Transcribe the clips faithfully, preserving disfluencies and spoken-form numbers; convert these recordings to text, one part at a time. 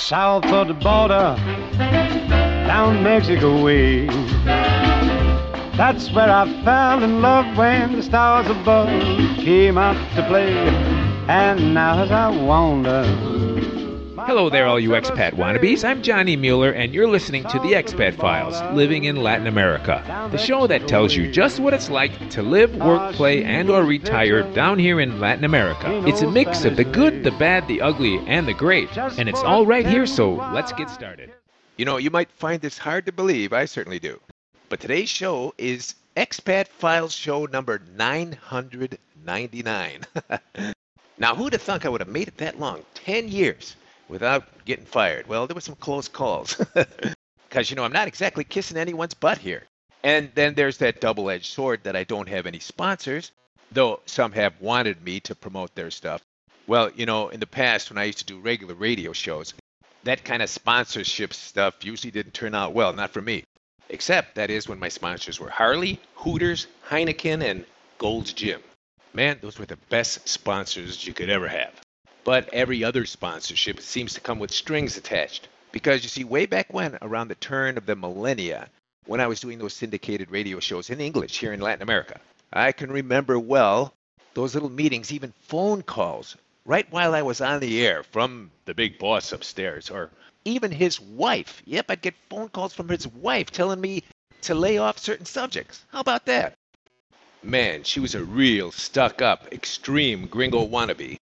south of the border, down Mexico way. That's where I fell in love when the stars above came out to play. And now as I wander... Hello there, all you expat wannabes. I'm Johnny Mueller, and you're listening to The Expat Files, Living in Latin America, the show that tells you just what it's like to live, work, play, and or retire down here in Latin America. It's a mix of the good, the bad, the ugly, and the great, and it's all right here, so let's get started. You know, you might find this hard to believe. I certainly do. But today's show is Expat Files show number nine hundred ninety-nine. Now, who'd have thunk I would have made it that long? Ten years. Without getting fired. Well, there were some close calls. Because, you know, I'm not exactly kissing anyone's butt here. And then there's that double-edged sword that I don't have any sponsors, though some have wanted me to promote their stuff. Well, you know, in the past when I used to do regular radio shows, that kind of sponsorship stuff usually didn't turn out well, not for me. Except, that is, when my sponsors were Harley, Hooters, Heineken, and Gold's Gym. Man, those were the best sponsors you could ever have. But every other sponsorship seems to come with strings attached. Because, you see, way back when, around the turn of the millennia, when I was doing those syndicated radio shows in English here in Latin America, I can remember well those little meetings, even phone calls, right while I was on the air from the big boss upstairs, or even his wife. Yep, I'd get phone calls from his wife telling me to lay off certain subjects. How about that? Man, she was a real stuck-up, extreme gringo wannabe.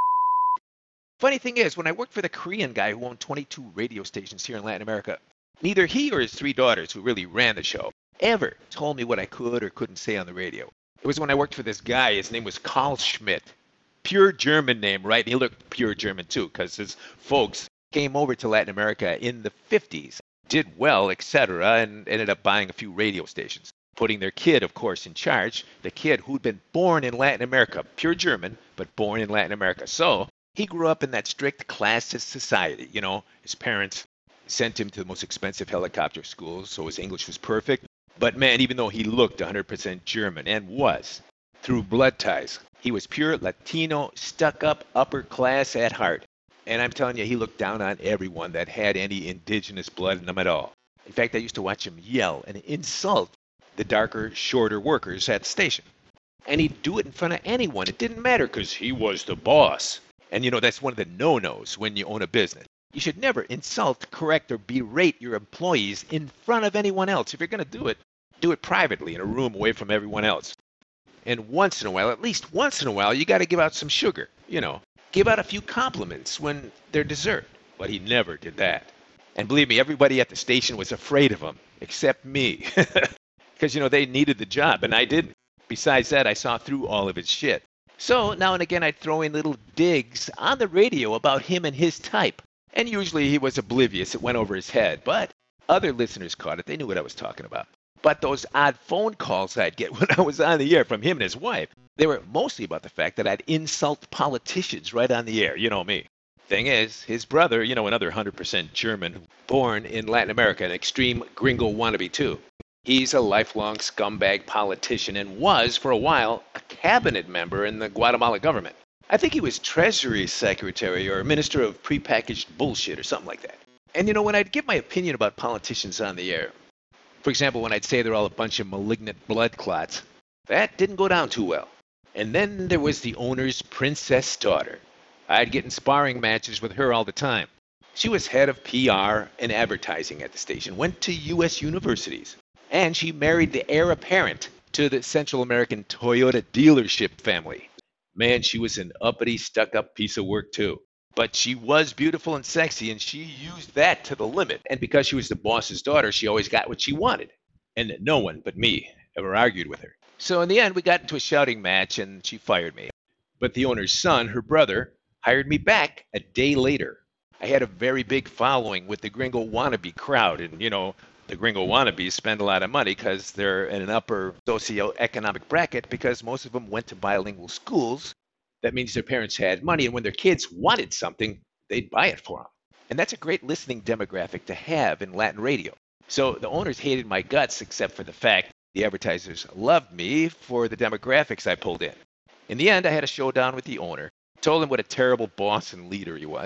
Funny thing is, when I worked for the Korean guy who owned twenty-two radio stations here in Latin America, neither he or his three daughters, who really ran the show, ever told me what I could or couldn't say on the radio. It was when I worked for this guy. His name was Karl Schmidt. Pure German name, right? And he looked pure German, too, because his folks came over to Latin America in the fifties, did well, et cetera, and ended up buying a few radio stations, putting their kid, of course, in charge, the kid who'd been born in Latin America, pure German, but born in Latin America. So he grew up in that strict classist society. You know, his parents sent him to the most expensive helicopter schools, so his English was perfect. But man, even though he looked one hundred percent German, and was, through blood ties, he was pure Latino, stuck-up, upper class at heart. And I'm telling you, he looked down on everyone that had any indigenous blood in them at all. In fact, I used to watch him yell and insult the darker, shorter workers at the station. And he'd do it in front of anyone. It didn't matter, because he was the boss. And, you know, that's one of the no-nos when you own a business. You should never insult, correct, or berate your employees in front of anyone else. If you're going to do it, do it privately in a room away from everyone else. And once in a while, at least once in a while, you got to give out some sugar. You know, give out a few compliments when they're deserved. But he never did that. And believe me, everybody at the station was afraid of him, except me. Because, you know, they needed the job, and I didn't. Besides that, I saw through all of his shit. So now and again I'd throw in little digs on the radio about him and his type. And usually he was oblivious, it went over his head. But other listeners caught it, they knew what I was talking about. But those odd phone calls I'd get when I was on the air from him and his wife, they were mostly about the fact that I'd insult politicians right on the air, you know me. Thing is, his brother, you know, another one hundred percent German, born in Latin America, an extreme gringo wannabe too. He's a lifelong scumbag politician and was, for a while, a cabinet member in the Guatemala government. I think he was Treasury Secretary or Minister of Prepackaged Bullshit or something like that. And you know, when I'd give my opinion about politicians on the air, for example, when I'd say they're all a bunch of malignant blood clots, that didn't go down too well. And then there was the owner's princess daughter. I'd get in sparring matches with her all the time. She was head of P R and advertising at the station, went to U S universities. And she married the heir apparent to the Central American Toyota dealership family. Man, she was an uppity, stuck-up piece of work, too. But she was beautiful and sexy, and she used that to the limit. And because she was the boss's daughter, she always got what she wanted. And no one but me ever argued with her. So in the end, we got into a shouting match, and she fired me. But the owner's son, her brother, hired me back a day later. I had a very big following with the gringo wannabe crowd, and, you know, the gringo wannabes spend a lot of money because they're in an upper socioeconomic bracket because most of them went to bilingual schools. That means their parents had money, and when their kids wanted something, they'd buy it for them. And that's a great listening demographic to have in Latin radio. So the owners hated my guts except for the fact the advertisers loved me for the demographics I pulled in. In the end, I had a showdown with the owner, told him what a terrible boss and leader he was,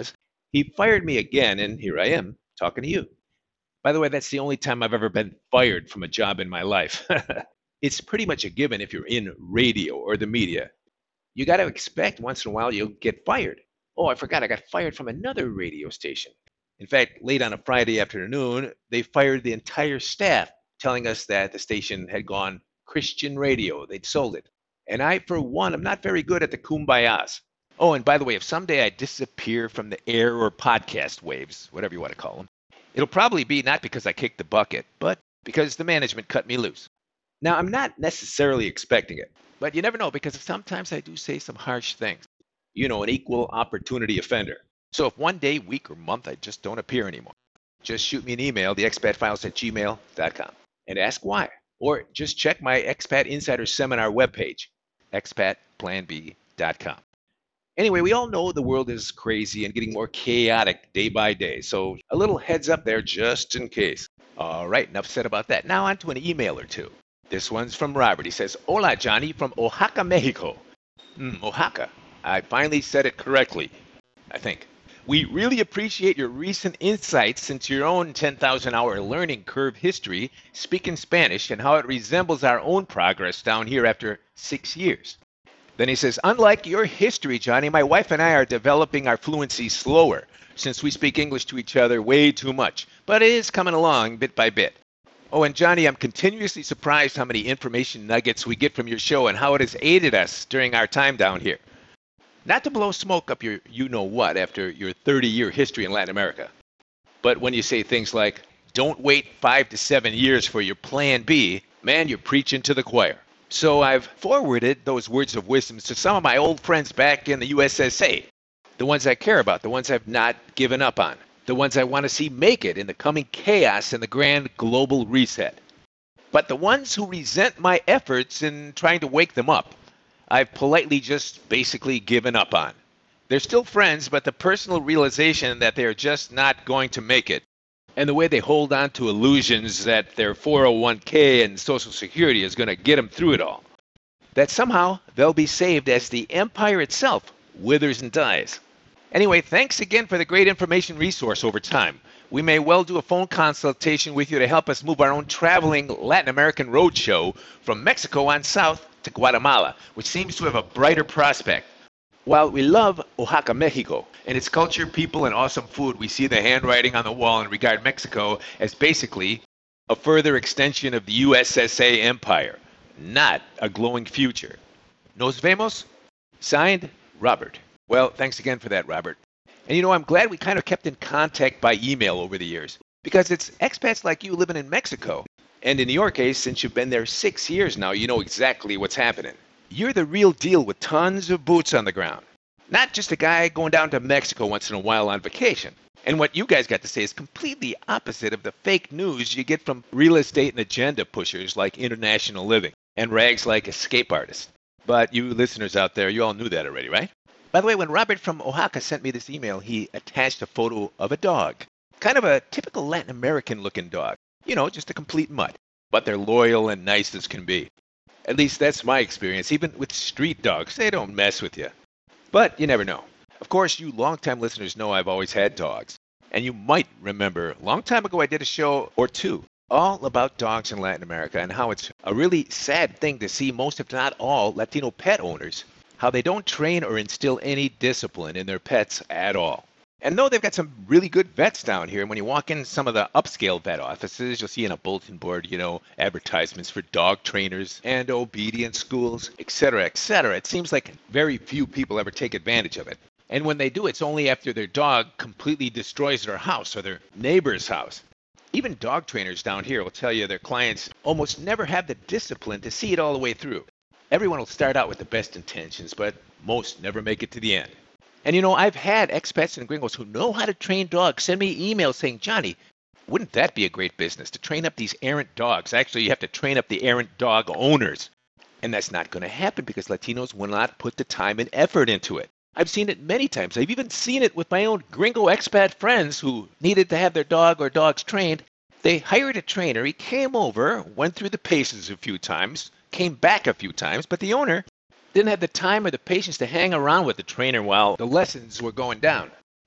He fired me again, and here I am talking to you. By the way, that's the only time I've ever been fired from a job in my life. It's pretty much a given if you're in radio or the media. You got to expect once in a while you'll get fired. Oh, I forgot, I got fired from another radio station. In fact, late on a Friday afternoon, they fired the entire staff, telling us that the station had gone Christian radio. They'd sold it. And I, for one, am not very good at the kumbayas. Oh, and by the way, if someday I disappear from the air or podcast waves, whatever you want to call them, it'll probably be not because I kicked the bucket, but because the management cut me loose. Now, I'm not necessarily expecting it, but you never know because sometimes I do say some harsh things. You know, an equal opportunity offender. So if one day, week, or month I just don't appear anymore, just shoot me an email, the expat files at gmail dot com, and ask why. Or just check my Expat Insider Seminar webpage, expat plan b dot com. Anyway, we all know the world is crazy and getting more chaotic day by day, so a little heads up there just in case. All right, enough said about that. Now on to an email or two. This one's from Robert. He says, Hola, Johnny, from Oaxaca, Mexico. Mm, Oaxaca. I finally said it correctly, I think. We really appreciate your recent insights into your own ten thousand hour learning curve history, speaking Spanish, and how it resembles our own progress down here after six years. Then he says, unlike your history, Johnny, my wife and I are developing our fluency slower since we speak English to each other way too much, but it is coming along bit by bit. Oh, and Johnny, I'm continuously surprised how many information nuggets we get from your show and how it has aided us during our time down here. Not to blow smoke up your you-know-what after your thirty-year history in Latin America, but when you say things like, don't wait five to seven years for your plan B, man, you're preaching to the choir. So I've forwarded those words of wisdom to some of my old friends back in the U S S A, the ones I care about, the ones I've not given up on, the ones I want to see make it in the coming chaos and the grand global reset. But the ones who resent my efforts in trying to wake them up, I've politely just basically given up on. They're still friends, but the personal realization that they're just not going to make it, and the way they hold on to illusions that their four oh one k and Social Security is going to get them through it all, that somehow they'll be saved as the empire itself withers and dies. Anyway, thanks again for the great information resource over time. We may well do a phone consultation with you to help us move our own traveling Latin American roadshow from Mexico on south to Guatemala, which seems to have a brighter prospect. While we love Oaxaca, Mexico, and its culture, people, and awesome food, we see the handwriting on the wall and regard Mexico as basically a further extension of the U S S A empire, not a glowing future. Nos vemos? Signed, Robert. Well, thanks again for that, Robert. And you know, I'm glad we kind of kept in contact by email over the years, because it's expats like you living in Mexico. And in your case, since you've been there six years now, you know exactly what's happening. You're the real deal with tons of boots on the ground. Not just a guy going down to Mexico once in a while on vacation. And what you guys got to say is completely opposite of the fake news you get from real estate and agenda pushers like International Living and rags like Escape Artist. But you listeners out there, you all knew that already, right? By the way, when Robert from Oaxaca sent me this email, he attached a photo of a dog. Kind of a typical Latin American looking dog. You know, just a complete mutt. But they're loyal and nice as can be. At least that's my experience. Even with street dogs, they don't mess with you. But you never know. Of course, you longtime listeners know I've always had dogs. And you might remember, a long time ago I did a show or two all about dogs in Latin America and how it's a really sad thing to see most, if not all, Latino pet owners, how they don't train or instill any discipline in their pets at all. And though they've got some really good vets down here, when you walk in some of the upscale vet offices, you'll see in a bulletin board, you know, advertisements for dog trainers and obedience schools, et cetera, et cetera. It seems like very few people ever take advantage of it. And when they do, it's only after their dog completely destroys their house or their neighbor's house. Even dog trainers down here will tell you their clients almost never have the discipline to see it all the way through. Everyone will start out with the best intentions, but most never make it to the end. And you know, I've had expats and gringos who know how to train dogs send me emails saying, Johnny, wouldn't that be a great business to train up these errant dogs? Actually, you have to train up the errant dog owners. And that's not going to happen because Latinos will not put the time and effort into it. I've seen it many times. I've even seen it with my own gringo expat friends who needed to have their dog or dogs trained. They hired a trainer. He came over, went through the paces a few times, came back a few times, but the owner didn't have the time or the patience to hang around with the trainer while the lessons were going down.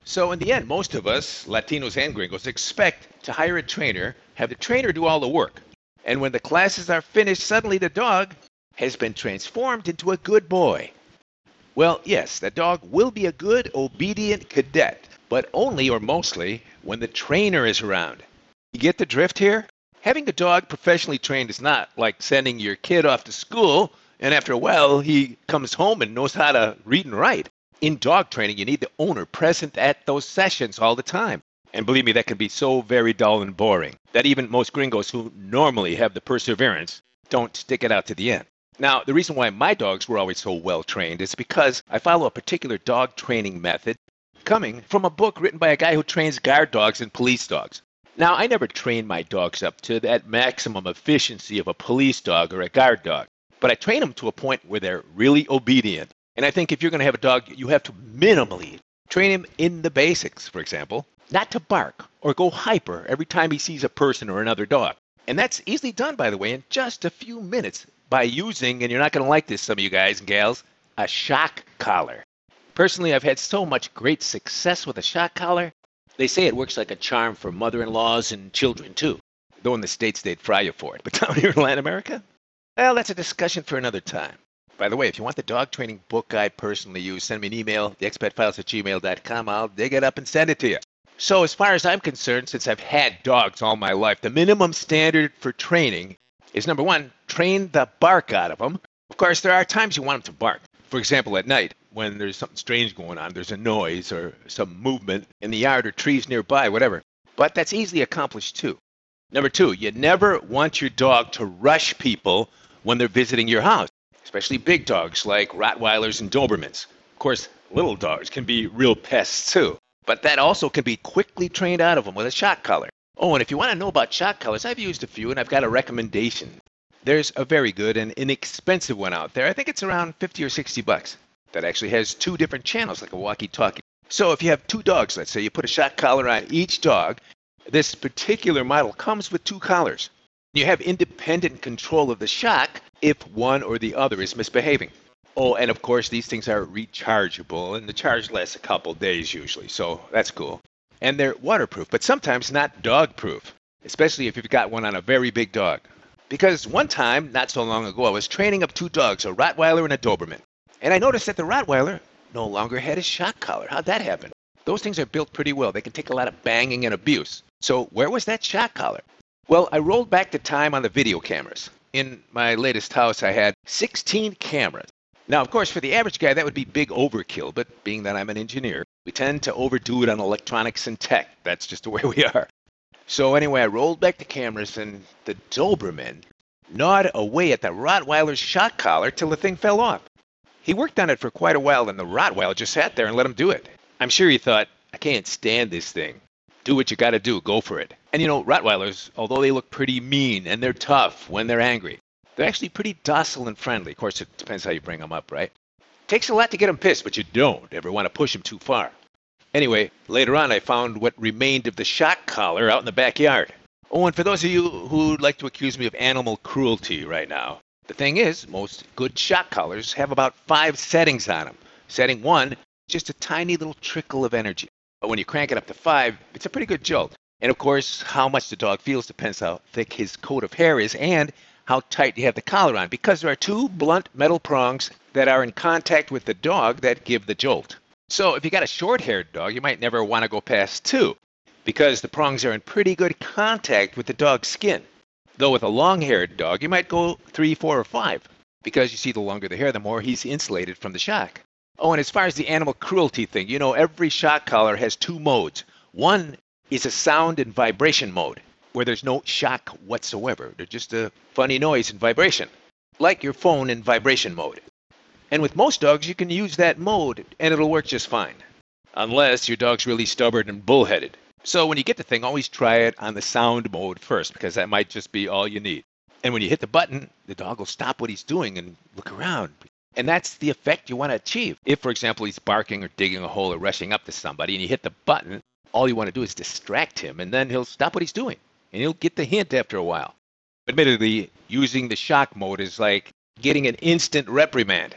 So in the end, most of us, Latinos and gringos, expect to hire a trainer, have the trainer do all the work. And when the classes are finished, suddenly the dog has been transformed into a good boy. Well, yes, the dog will be a good, obedient cadet, but only or mostly when the trainer is around. You get the drift here? Having a dog professionally trained is not like sending your kid off to school, and after a while he comes home and knows how to read and write. In dog training, you need the owner present at those sessions all the time. And believe me, that can be so very dull and boring that even most gringos who normally have the perseverance don't stick it out to the end. Now, the reason why my dogs were always so well trained is because I follow a particular dog training method coming from a book written by a guy who trains guard dogs and police dogs. Now, I never train my dogs up to that maximum efficiency of a police dog or a guard dog, but I train them to a point where they're really obedient. And I think if you're going to have a dog, you have to minimally train him in the basics, for example, not to bark or go hyper every time he sees a person or another dog. And that's easily done, by the way, in just a few minutes by using, and you're not going to like this, some of you guys and gals, a shock collar. Personally, I've had so much great success with a shock collar. They say it works like a charm for mother-in-laws and children, too. Though in the States, they'd fry you for it. But down here in Latin America, well, that's a discussion for another time. By the way, if you want the dog training book I personally use, send me an email, the expat files at gmail dot com. I'll dig it up and send it to you. So as far as I'm concerned, since I've had dogs all my life, the minimum standard for training is, number one, train the bark out of them. Of course, there are times you want them to bark. For example, at night, when there's something strange going on, there's a noise or some movement in the yard or trees nearby, whatever. But that's easily accomplished, too. Number two, you never want your dog to rush people when they're visiting your house, especially big dogs like Rottweilers and Dobermans. Of course, little dogs can be real pests, too. But that also can be quickly trained out of them with a shock collar. Oh, and if you want to know about shock collars, I've used a few, and I've got a recommendation. There's a very good and inexpensive one out there. I think it's around fifty or sixty bucks. That actually has two different channels, like a walkie-talkie. So if you have two dogs, let's say, you put a shock collar on each dog. This particular model comes with two collars. You have independent control of the shock if one or the other is misbehaving. Oh, and of course, these things are rechargeable, and the charge lasts a couple days usually, so that's cool. And they're waterproof, but sometimes not dog-proof, especially if you've got one on a very big dog. Because one time, not so long ago, I was training up two dogs, a Rottweiler and a Doberman. And I noticed that the Rottweiler no longer had his shock collar. How'd that happen? Those things are built pretty well. They can take a lot of banging and abuse. So where was that shock collar? Well, I rolled back the time on the video cameras. In my latest house, I had sixteen cameras. Now, of course, for the average guy, that would be big overkill, but being that I'm an engineer, we tend to overdo it on electronics and tech. That's just the way we are. So anyway, I rolled back the cameras, and the Doberman gnawed away at the Rottweiler's shock collar till the thing fell off. He worked on it for quite a while, and the Rottweiler just sat there and let him do it. I'm sure he thought, I can't stand this thing. Do what you gotta do, go for it. And you know, Rottweilers, although they look pretty mean and they're tough when they're angry, they're actually pretty docile and friendly. Of course, it depends how you bring them up, right? Takes a lot to get them pissed, but you don't ever want to push them too far. Anyway, later on, I found what remained of the shock collar out in the backyard. Oh, and for those of you who'd like to accuse me of animal cruelty right now, the thing is, most good shock collars have about five settings on them. Setting one, just a tiny little trickle of energy. But when you crank it up to five, it's a pretty good jolt. And of course, how much the dog feels depends how thick his coat of hair is and how tight you have the collar on, because there are two blunt metal prongs that are in contact with the dog that give the jolt. So if you got a short-haired dog, you might never want to go past two, because the prongs are in pretty good contact with the dog's skin. Though with a long-haired dog, you might go three, four, or five, because you see the longer the hair, the more he's insulated from the shock. Oh, and as far as the animal cruelty thing, you know, every shock collar has two modes. One is a sound and vibration mode, where there's no shock whatsoever. There's just a funny noise and vibration, like your phone in vibration mode. And with most dogs, you can use that mode, and it'll work just fine, unless your dog's really stubborn and bullheaded. So when you get the thing, always try it on the sound mode first, because that might just be all you need. And when you hit the button, the dog will stop what he's doing and look around. And that's the effect you want to achieve. If, for example, he's barking or digging a hole or rushing up to somebody, and you hit the button, all you want to do is distract him, and then he'll stop what he's doing. And he'll get the hint after a while. Admittedly, using the shock mode is like getting an instant reprimand.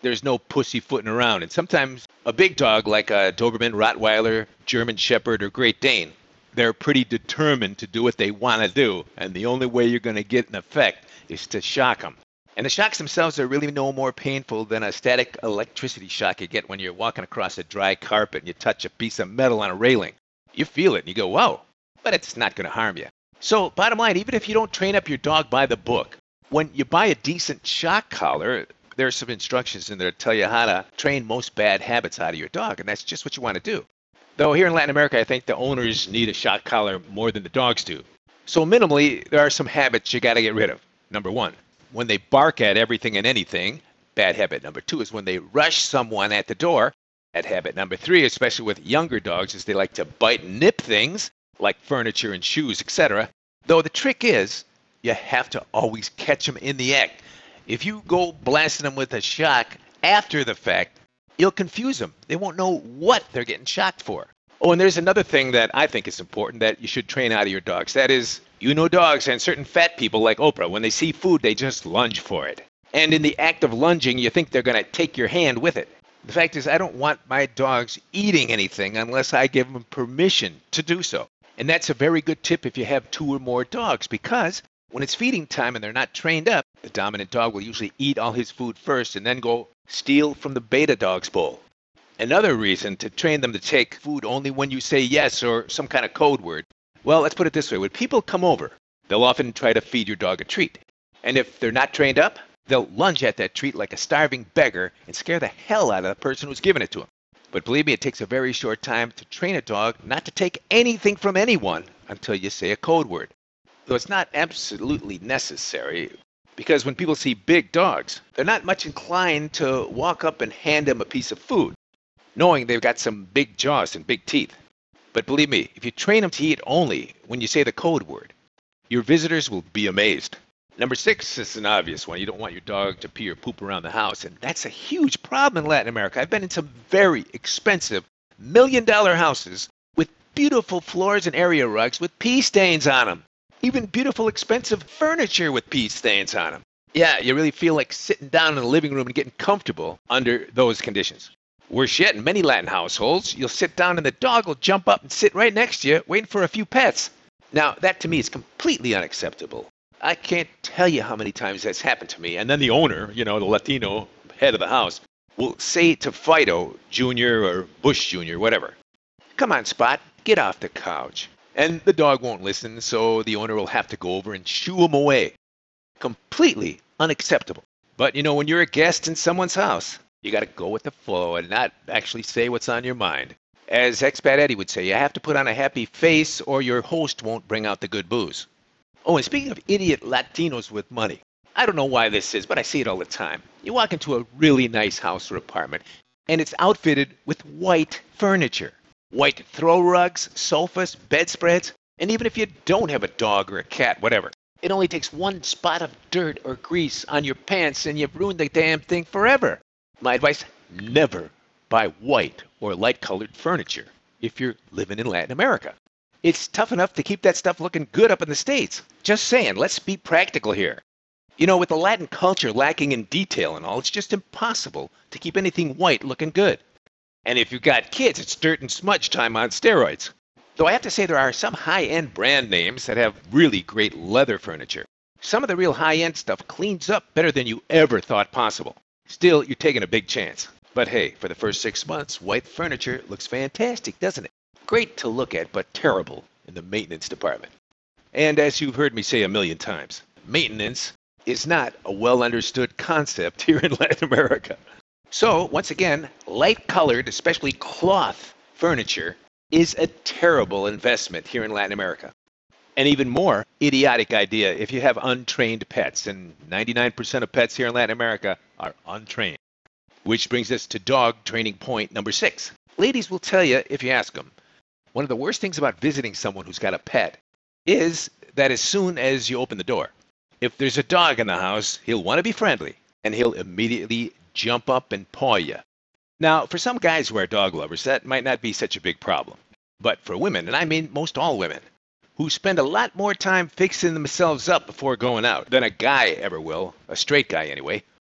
there's no pussyfooting around. And sometimes a big dog like a Doberman, Rottweiler, German Shepherd, or Great Dane, they're pretty determined to do what they want to do. And the only way you're going to get an effect is to shock them. And the shocks themselves are really no more painful than a static electricity shock you get when you're walking across a dry carpet and you touch a piece of metal on a railing. You feel it and you go, whoa, but it's not going to harm you. So bottom line, even if you don't train up your dog by the book, when you buy a decent shock collar, there's some instructions in there to tell you how to train most bad habits out of your dog, and that's just what you want to do. Though here in Latin America, I think the owners need a shock collar more than the dogs do. So minimally, there are some habits you got to get rid of. Number one, when they bark at everything and anything, bad habit. Number two is when they rush someone at the door, bad habit. Number three, especially with younger dogs, is they like to bite and nip things like furniture and shoes, et cetera. Though the trick is, you have to always catch them in the act. If you go blasting them with a shock after the fact, you'll confuse them. They won't know what they're getting shocked for. Oh, and there's another thing that I think is important that you should train out of your dogs. That is, you know dogs and certain fat people like Oprah, when they see food, they just lunge for it. And in the act of lunging, you think they're going to take your hand with it. The fact is, I don't want my dogs eating anything unless I give them permission to do so. And that's a very good tip if you have two or more dogs, because when it's feeding time and they're not trained up, the dominant dog will usually eat all his food first and then go steal from the beta dog's bowl. Another reason to train them to take food only when you say yes or some kind of code word. Well, let's put it this way. When people come over, they'll often try to feed your dog a treat. And if they're not trained up, they'll lunge at that treat like a starving beggar and scare the hell out of the person who's giving it to them. But believe me, it takes a very short time to train a dog not to take anything from anyone until you say a code word. Though it's not absolutely necessary, because when people see big dogs, they're not much inclined to walk up and hand them a piece of food, knowing they've got some big jaws and big teeth. But believe me, if you train them to eat only when you say the code word, your visitors will be amazed. Number six is an obvious one. You don't want your dog to pee or poop around the house, and that's a huge problem in Latin America. I've been in some very expensive million-dollar houses with beautiful floors and area rugs with pee stains on them. Even beautiful, expensive furniture with pee stains on them. Yeah, you really feel like sitting down in the living room and getting comfortable under those conditions. Worse yet, in many Latin households, you'll sit down and the dog will jump up and sit right next to you, waiting for a few pets. Now, that to me is completely unacceptable. I can't tell you how many times that's happened to me. And then the owner, you know, the Latino head of the house, will say to Fido Junior or Bush Junior, whatever, "Come on, Spot, get off the couch." And the dog won't listen, so the owner will have to go over and shoo him away. Completely unacceptable. But, you know, when you're a guest in someone's house, you got to go with the flow and not actually say what's on your mind. As Expat Eddie would say, you have to put on a happy face or your host won't bring out the good booze. Oh, and speaking of idiot Latinos with money, I don't know why this is, but I see it all the time. You walk into a really nice house or apartment, and it's outfitted with white furniture. White throw rugs, sofas, bedspreads, and even if you don't have a dog or a cat, whatever, it only takes one spot of dirt or grease on your pants and you've ruined the damn thing forever. My advice, never buy white or light-colored furniture if you're living in Latin America. It's tough enough to keep that stuff looking good up in the States. Just saying, let's be practical here. You know, with the Latin culture lacking in detail and all, it's just impossible to keep anything white looking good. And if you've got kids, it's dirt and smudge time on steroids. Though I have to say there are some high-end brand names that have really great leather furniture. Some of the real high-end stuff cleans up better than you ever thought possible. Still, you're taking a big chance. But hey, for the first six months, white furniture looks fantastic, doesn't it? Great to look at, but terrible in the maintenance department. And as you've heard me say a million times, maintenance is not a well-understood concept here in Latin America. So, once again, light-colored, especially cloth furniture, is a terrible investment here in Latin America. An even more idiotic idea if you have untrained pets, and ninety-nine percent of pets here in Latin America are untrained. Which brings us to dog training point number six. Ladies will tell you if you ask them, one of the worst things about visiting someone who's got a pet is that as soon as you open the door, if there's a dog in the house, he'll want to be friendly, and he'll immediately jump up and paw you. Now, for some guys who are dog lovers, that might not be such a big problem. But for women, and I mean most all women, who spend a lot more time fixing themselves up before going out than a guy ever will, a straight guy anyway,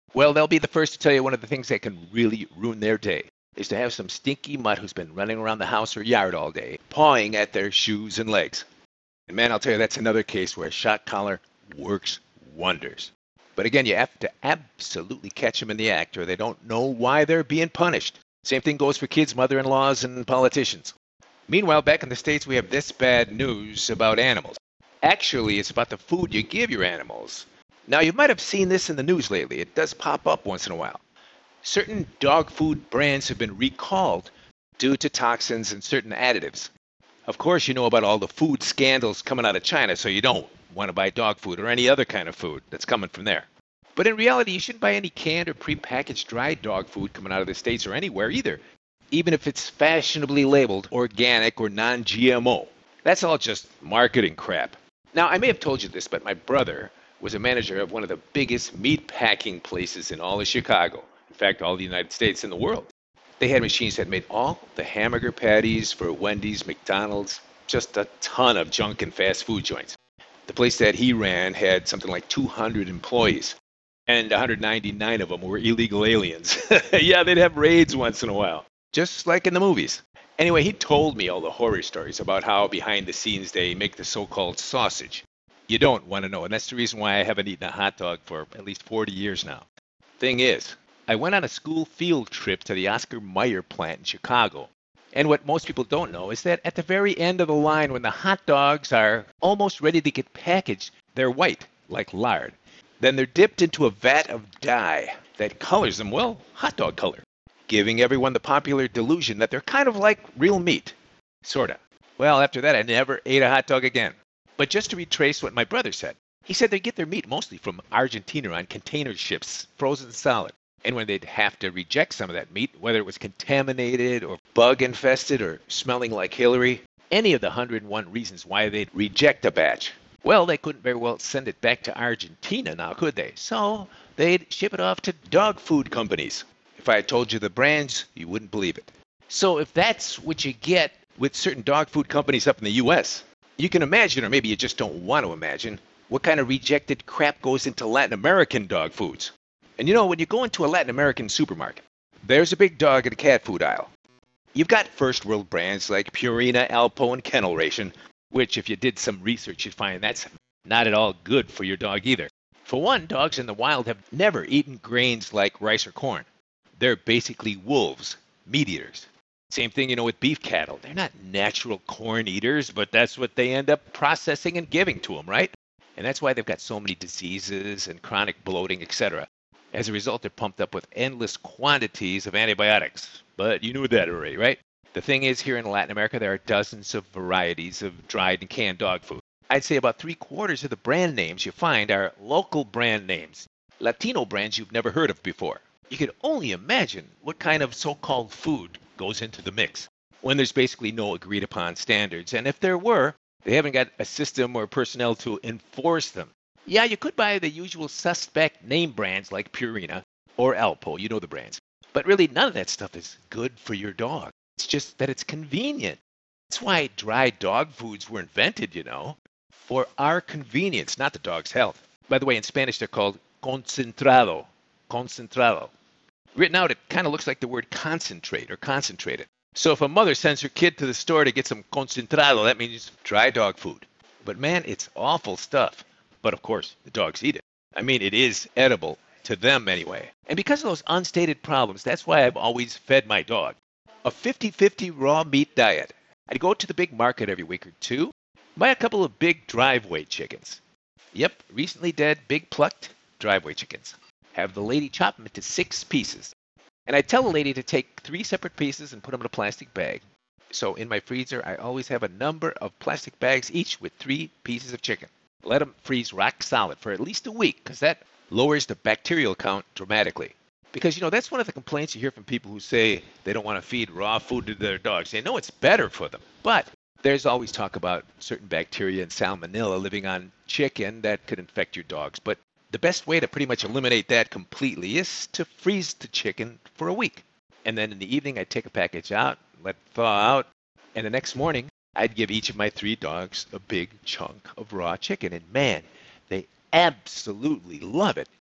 Well, they'll be the first to tell you one of the things that can really ruin their day is to have some stinky mutt who's been running around the house or yard all day, pawing at their shoes and legs. And man, I'll tell you, that's another case where a shock collar works wonders. But again, you have to absolutely catch them in the act or they don't know why they're being punished. Same thing goes for kids, mother-in-laws, and politicians. Meanwhile, back in the States, we have this bad news about animals. Actually, it's about the food you give your animals. Now, you might have seen this in the news lately. It does pop up once in a while. Certain dog food brands have been recalled due to toxins and certain additives. Of course, you know about all the food scandals coming out of China, so you don't want to buy dog food or any other kind of food that's coming from there. But in reality, you shouldn't buy any canned or prepackaged dried dog food coming out of the States or anywhere either, even if it's fashionably labeled organic or non G M O. That's all just marketing crap. Now, I may have told you this, but my brother was a manager of one of the biggest meat packing places in all of Chicago. In fact, all the United States and the world. They had machines that made all the hamburger patties for Wendy's, McDonald's, just a ton of junk and fast food joints. The place that he ran had something like two hundred employees, and one hundred ninety-nine of them were illegal aliens. Yeah, they'd have raids once in a while, just like in the movies. Anyway, he told me all the horror stories about how behind the scenes they make the so-called sausage. You don't want to know, and that's the reason why I haven't eaten a hot dog for at least forty years now. Thing is, I went on a school field trip to the Oscar Mayer plant in Chicago. And what most people don't know is that at the very end of the line, when the hot dogs are almost ready to get packaged, they're white, like lard. Then they're dipped into a vat of dye that colors them, well, hot dog color, giving everyone the popular delusion that they're kind of like real meat. Sorta. Well, after that, I never ate a hot dog again. But just to retrace what my brother said, he said they get their meat mostly from Argentina on container ships, frozen solid. And when they'd have to reject some of that meat, whether it was contaminated or bug infested or smelling like Hillary, any of the one hundred one reasons why they'd reject a batch, well, they couldn't very well send it back to Argentina now, could they? So they'd ship it off to dog food companies. If I had told you the brands, you wouldn't believe it. So if that's what you get with certain dog food companies up in the U S, you can imagine, or maybe you just don't want to imagine, what kind of rejected crap goes into Latin American dog foods. And you know, when you go into a Latin American supermarket, there's a big dog in the cat food aisle. You've got first world brands like Purina, Alpo, and Kennel Ration, which if you did some research, you'd find that's not at all good for your dog either. For one, dogs in the wild have never eaten grains like rice or corn. They're basically wolves, meat eaters. Same thing, you know, with beef cattle. They're not natural corn eaters, but that's what they end up processing and giving to them, right? And that's why they've got so many diseases and chronic bloating, et cetera. As a result, they're pumped up with endless quantities of antibiotics. But you knew that already, right? The thing is, here in Latin America, there are dozens of varieties of dried and canned dog food. I'd say about three quarters of the brand names you find are local brand names, Latino brands you've never heard of before. You can only imagine what kind of so-called food goes into the mix when there's basically no agreed upon standards. And if there were, they haven't got a system or personnel to enforce them. Yeah, you could buy the usual suspect name brands like Purina or Alpo, you know the brands. But really, none of that stuff is good for your dog. It's just that it's convenient. That's why dry dog foods were invented, you know, for our convenience, not the dog's health. By the way, in Spanish, they're called concentrado. Concentrado. Written out, it kind of looks like the word concentrate or concentrated. So if a mother sends her kid to the store to get some concentrado, that means dry dog food. But man, it's awful stuff. But of course, the dogs eat it. I mean, it is edible to them anyway. And because of those unstated problems, that's why I've always fed my dog a fifty-fifty raw meat diet. I'd go to the big market every week or two, buy a couple of big driveway chickens. Yep, recently dead, big plucked driveway chickens. Have the lady chop them into six pieces. And I tell the lady to take three separate pieces and put them in a plastic bag. So in my freezer, I always have a number of plastic bags each with three pieces of chicken. Let them freeze rock solid for at least a week, because that lowers the bacterial count dramatically. Because, you know, that's one of the complaints you hear from people who say they don't want to feed raw food to their dogs. They know it's better for them. But there's always talk about certain bacteria and salmonella living on chicken that could infect your dogs. But the best way to pretty much eliminate that completely is to freeze the chicken for a week. And then in the evening, I'd take a package out, let it thaw out, and the next morning, I'd give each of my three dogs a big chunk of raw chicken. And man, they absolutely love it.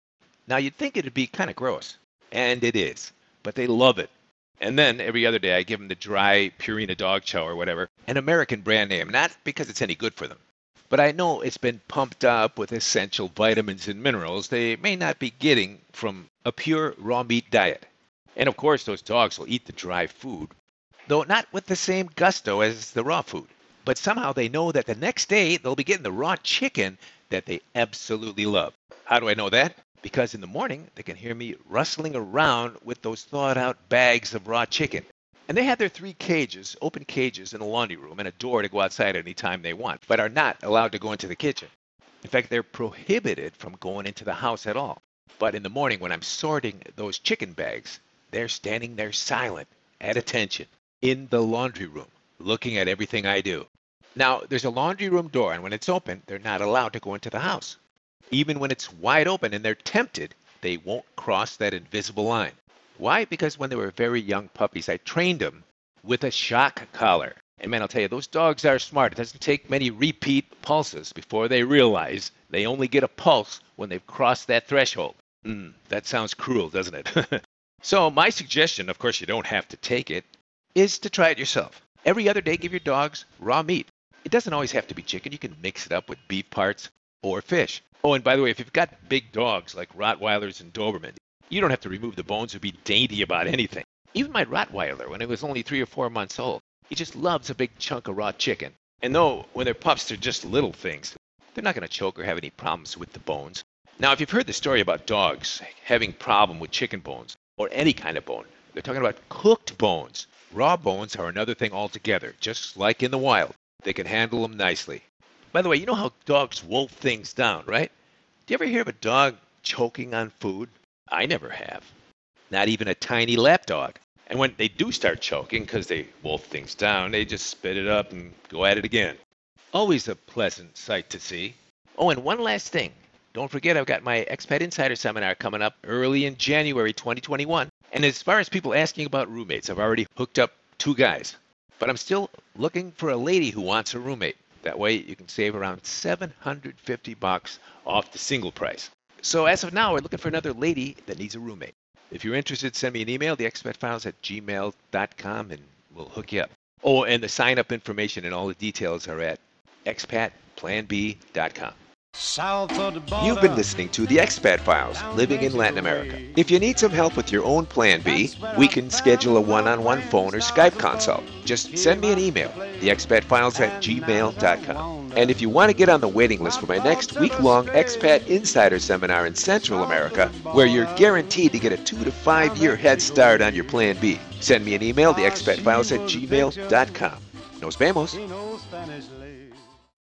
Now, you'd think it'd be kind of gross, and it is, but they love it. And then every other day I give them the dry Purina dog chow or whatever, an American brand name, not because it's any good for them, but I know it's been pumped up with essential vitamins and minerals they may not be getting from a pure raw meat diet. And of course, those dogs will eat the dry food, though not with the same gusto as the raw food. But somehow they know that the next day they'll be getting the raw chicken that they absolutely love. How do I know that? Because in the morning they can hear me rustling around with those thawed out bags of raw chicken. And they have their three cages, open cages in the laundry room and a door to go outside any time they want, but are not allowed to go into the kitchen. In fact, they're prohibited from going into the house at all. But in the morning when I'm sorting those chicken bags, they're standing there silent, at attention, in the laundry room, looking at everything I do. Now, there's a laundry room door, and when it's open, they're not allowed to go into the house. Even when it's wide open and they're tempted, they won't cross that invisible line. Why? Because when they were very young puppies, I trained them with a shock collar. And man, I'll tell you, those dogs are smart. It doesn't take many repeat pulses before they realize they only get a pulse when they've crossed that threshold. Mm, that sounds cruel, doesn't it? So my suggestion, of course you don't have to take it, is to try it yourself. Every other day, give your dogs raw meat. It doesn't always have to be chicken. You can mix it up with beef parts or fish. Oh, and by the way, if you've got big dogs like Rottweilers and Doberman, you don't have to remove the bones or be dainty about anything. Even my Rottweiler, when it was only three or four months old, he just loves a big chunk of raw chicken. And though when they're pups, they're just little things, they're not going to choke or have any problems with the bones. Now, if you've heard the story about dogs having problem with chicken bones or any kind of bone, they're talking about cooked bones. Raw bones are another thing altogether, just like in the wild. They can handle them nicely. By the way, you know how dogs wolf things down, right? Do you ever hear of a dog choking on food? I never have. Not even a tiny lap dog. And when they do start choking because they wolf things down, they just spit it up and go at it again. Always a pleasant sight to see. Oh, and one last thing. Don't forget I've got my Expat Insider Seminar coming up early in January twenty twenty-one. And as far as people asking about roommates, I've already hooked up two guys. But I'm still looking for a lady who wants a roommate. That way you can save around seven hundred fifty bucks off the single price. So as of now, we're looking for another lady that needs a roommate. If you're interested, send me an email, the expat files at gmail dot com, and we'll hook you up. Oh, and the sign-up information and all the details are at expat plan b dot com. South of the border, You've been listening to The Expat Files, Living in Latin America. If you need some help with your own Plan B, we can schedule a one-on-one phone or Skype consult. Just send me an email, the expat files at gmail dot com. And if you want to get on the waiting list for my next week-long Expat Insider Seminar in Central America, where you're guaranteed to get a two to five year head start on your Plan B, send me an email, the expat files at gmail dot com. Nos vemos. he knows Spanish.